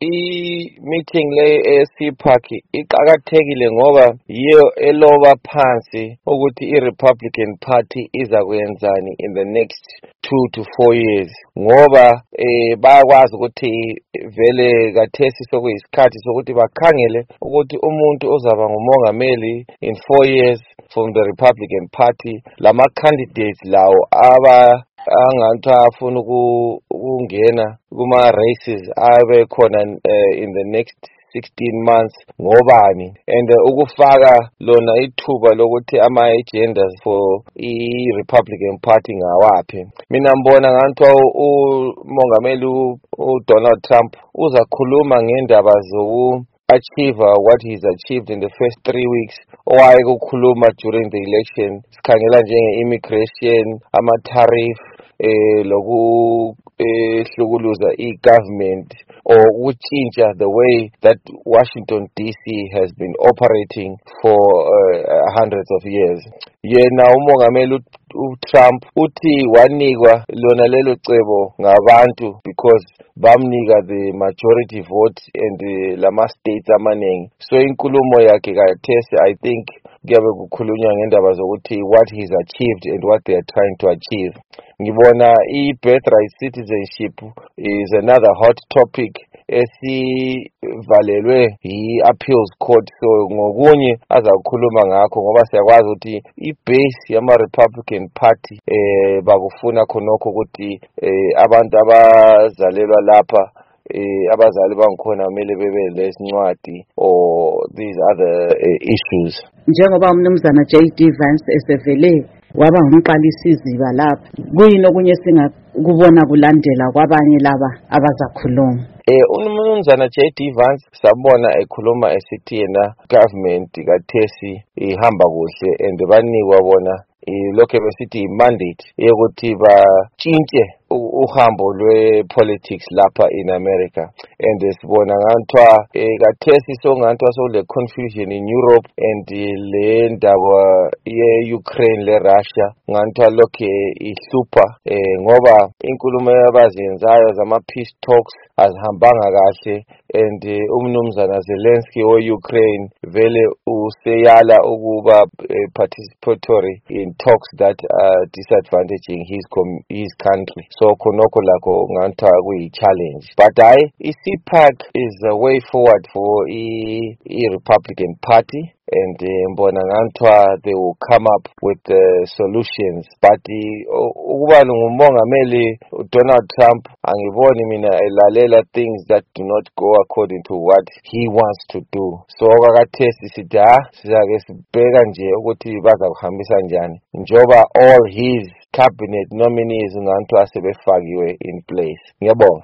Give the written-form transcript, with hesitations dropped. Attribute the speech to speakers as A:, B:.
A: i-meeting le e-CPAC iqakathekile ngoba yiyo eloba phansi ukuthi i-Republican Party iza kuyenzani in the next 2 to 4 years ngoba bayakwazi ukuthi vele kathesi sokuyisikhathi sokuthi bakhangele ukuthi umuntu ozaba ngumongameli in 4 years from the Republican Party lama candidates lawo angathi afuna ukungena kuma races abe khona in the next 16 months ngobani and ukufaka lona ithuba lokuthi ama-agendas for i-Republican Party ngawaphi. Mina ngibona ngathi umongameli uDonald Trump uzakhuluma ngendaba achieve what he's achieved in the first 3 weeks owayekukhuluma during the election sikhangela njenge-immigration, ama-tariff hlukuluza i-government or ukutshintsha the way that Washington DC has been operating for hundreds of years. Yena umongameli uTrump uthi wanikwa lona lelo cebo ngabantu because bamnika the majority vote and lama states amaningi. So inkulumo yakhe kathesi I think kuyabe kukhulunywa ngendaba zokuthi what he's achieved and what they are trying to achieve. Ngibona i-birthright citizenship is another hot topic esivalelwe i-appeals court, so ngokunye azakukhuluma ngakho ngoba siyakwazi ukuthi i-base yama-Republican Party bakufuna khonokho ukuthi abantu abazalelwa lapha abazali bangikhona kumele bebe lesincwadi or these other issues.
B: Njengoba umnumzana J.D. Vance esevele waba ngumqalisi iziba lapha, kuyini okunye singakubona kulandela kwabanye laba abazakhuluma?
A: Umnumzana J.D. Vance sabona ekhuluma esithi yena government kathesi ihamba kuhle and banikwa bona lokho besithi mandate yokuthi batshintshe uhambo lwe-politics lapha in America. And sibona ngantwa kathesi ngantwa le confusion in Europe and le ndaba ye-Ukraine le-Russia ngantwa lokho ihlupha ngoba inkulumo abazenzayo zama-peace talks azihambanga kahle and umnumzana Zelensky we-Ukraine vele useyala ukuba participatory in talks that are disadvantaging his country. So khonokho lakho ngantha kuyi-challenge. But i-CPAC is a way forward for i-Republican Party and mbona ngantwa they will come up with solutions. But ukuba ngumongameli Donald Trump angiboni mina elalela things that do not go according to what he wants to do. So akathesi sithi sizake sibheka nje ukuthi bazakuhambisa njani njoba all his cabinet nominees ngantwa sebefakiwe in place. Ngiyabonga.